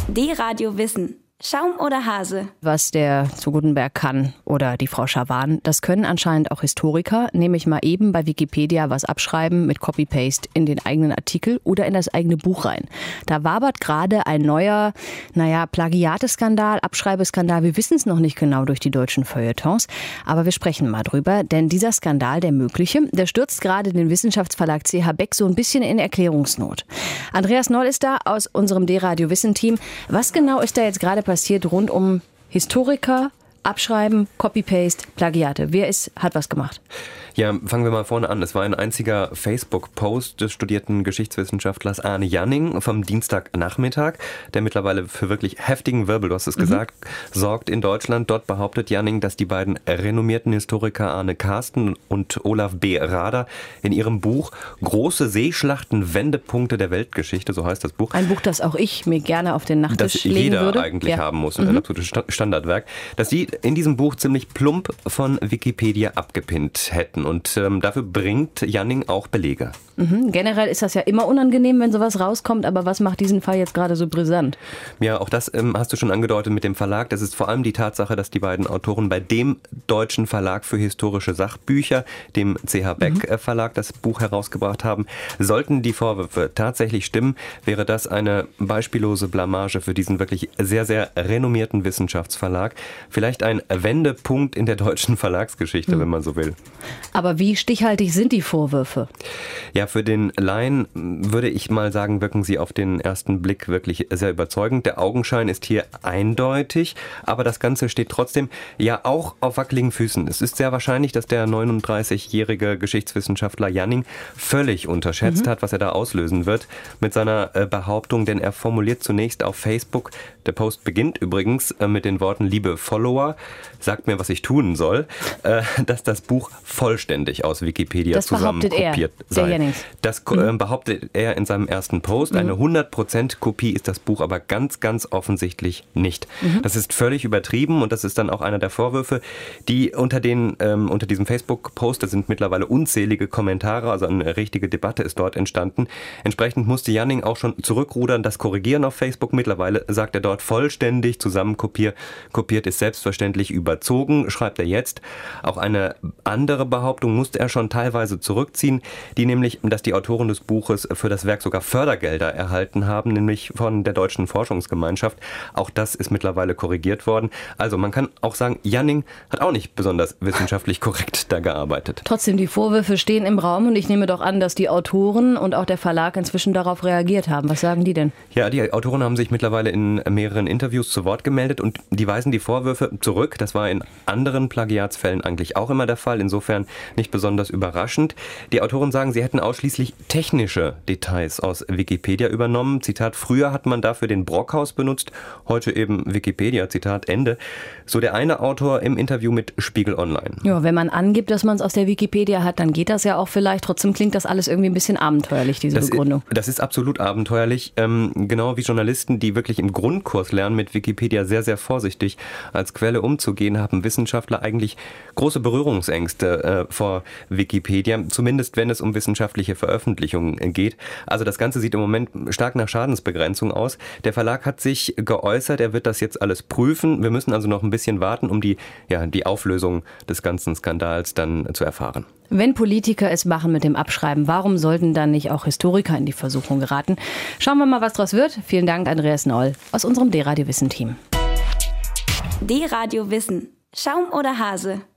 D-Radio Wissen. Schaum oder Hase? Was der zu Guttenberg kann oder die Frau Schawan, das können anscheinend auch Historiker, nämlich mal eben bei Wikipedia was abschreiben mit Copy-Paste in den eigenen Artikel oder in das eigene Buch rein. Da wabert gerade ein neuer, Plagiateskandal, Abschreibeskandal. Wir wissen es noch nicht genau durch die deutschen Feuilletons, aber wir sprechen mal drüber, denn dieser Skandal, der mögliche, der stürzt gerade den Wissenschaftsverlag CH Beck so ein bisschen in Erklärungsnot. Andreas Noll ist da aus unserem D-Radio Wissen-Team. Was genau ist da jetzt gerade passiert rund um Historiker, Abschreiben, Copy-Paste, Plagiate? Wer hat was gemacht? Ja, fangen wir mal vorne an. Es war ein einziger Facebook-Post des studierten Geschichtswissenschaftlers Arne Janning vom Dienstagnachmittag, der mittlerweile für wirklich heftigen Wirbel, du hast es gesagt, sorgt in Deutschland. Dort behauptet Janning, dass die beiden renommierten Historiker Arne Carsten und Olaf B. Rader in ihrem Buch Große Seeschlachten, Wendepunkte der Weltgeschichte, so heißt das Buch. Ein Buch, das auch ich mir gerne auf den Nachttisch legen würde. Das jeder eigentlich haben muss, ein absolutes Standardwerk. Dass sie in diesem Buch ziemlich plump von Wikipedia abgepinnt hätten. Und dafür bringt Janning auch Belege. Generell ist das ja immer unangenehm, wenn sowas rauskommt. Aber was macht diesen Fall jetzt gerade so brisant? Ja, auch das hast du schon angedeutet mit dem Verlag. Das ist vor allem die Tatsache, dass die beiden Autoren bei dem deutschen Verlag für historische Sachbücher, dem CH Beck Verlag, das Buch herausgebracht haben. Sollten die Vorwürfe tatsächlich stimmen, wäre das eine beispiellose Blamage für diesen wirklich sehr, sehr renommierten Wissenschaftsverlag. Vielleicht ein Wendepunkt in der deutschen Verlagsgeschichte, wenn man so will. Aber wie stichhaltig sind die Vorwürfe? Ja, für den Laien würde ich mal sagen, wirken sie auf den ersten Blick wirklich sehr überzeugend. Der Augenschein ist hier eindeutig, aber das Ganze steht trotzdem ja auch auf wackeligen Füßen. Es ist sehr wahrscheinlich, dass der 39-jährige Geschichtswissenschaftler Janning völlig unterschätzt hat, was er da auslösen wird mit seiner Behauptung, denn er formuliert zunächst auf Facebook, der Post beginnt übrigens mit den Worten: Liebe Follower, sagt mir, was ich tun soll, dass das Buch vollständig aus Wikipedia zusammenkopiert sei. Das behauptet er in seinem ersten Post. Eine 100% Kopie ist das Buch aber ganz, ganz offensichtlich nicht. Das ist völlig übertrieben und das ist dann auch einer der Vorwürfe, die unter diesem Facebook-Post, da sind mittlerweile unzählige Kommentare, also eine richtige Debatte ist dort entstanden. Entsprechend musste Janning auch schon zurückrudern, das korrigieren auf Facebook. Mittlerweile sagt er dort vollständig zusammenkopiert ist selbstverständlich überzogen, schreibt er jetzt. Auch eine andere Behauptung musste er schon teilweise zurückziehen, die nämlich, dass die Autoren des Buches für das Werk sogar Fördergelder erhalten haben, nämlich von der Deutschen Forschungsgemeinschaft. Auch das ist mittlerweile korrigiert worden. Also man kann auch sagen, Janning hat auch nicht besonders wissenschaftlich korrekt da gearbeitet. Trotzdem, die Vorwürfe stehen im Raum und ich nehme doch an, dass die Autoren und auch der Verlag inzwischen darauf reagiert haben. Was sagen die denn? Ja, die Autoren haben sich mittlerweile in mehreren Interviews zu Wort gemeldet und die weisen die Vorwürfe zurück. Das war in anderen Plagiatsfällen eigentlich auch immer der Fall, insofern nicht besonders überraschend. Die Autoren sagen, sie hätten ausschließlich technische Details aus Wikipedia übernommen. Zitat: Früher hat man dafür den Brockhaus benutzt, heute eben Wikipedia. Zitat Ende. So der eine Autor im Interview mit Spiegel Online. Ja, wenn man angibt, dass man es aus der Wikipedia hat, dann geht das ja auch vielleicht. Trotzdem klingt das alles irgendwie ein bisschen abenteuerlich, diese Begründung. Das ist absolut abenteuerlich. Genau wie Journalisten, die wirklich im Grundkurs lernen, mit Wikipedia sehr, sehr vorsichtig als Quelle umzugehen, haben Wissenschaftler eigentlich große Berührungsängste vor Wikipedia, zumindest wenn es um wissenschaftliche Veröffentlichungen geht. Also das Ganze sieht im Moment stark nach Schadensbegrenzung aus. Der Verlag hat sich geäußert, er wird das jetzt alles prüfen. Wir müssen also noch ein bisschen warten, um die Auflösung des ganzen Skandals dann zu erfahren. Wenn Politiker es machen mit dem Abschreiben, warum sollten dann nicht auch Historiker in die Versuchung geraten? Schauen wir mal, was draus wird. Vielen Dank, Andreas Noll aus unserem D-Radio Wissen-Team. D-Radio Wissen. Schaum oder Hase?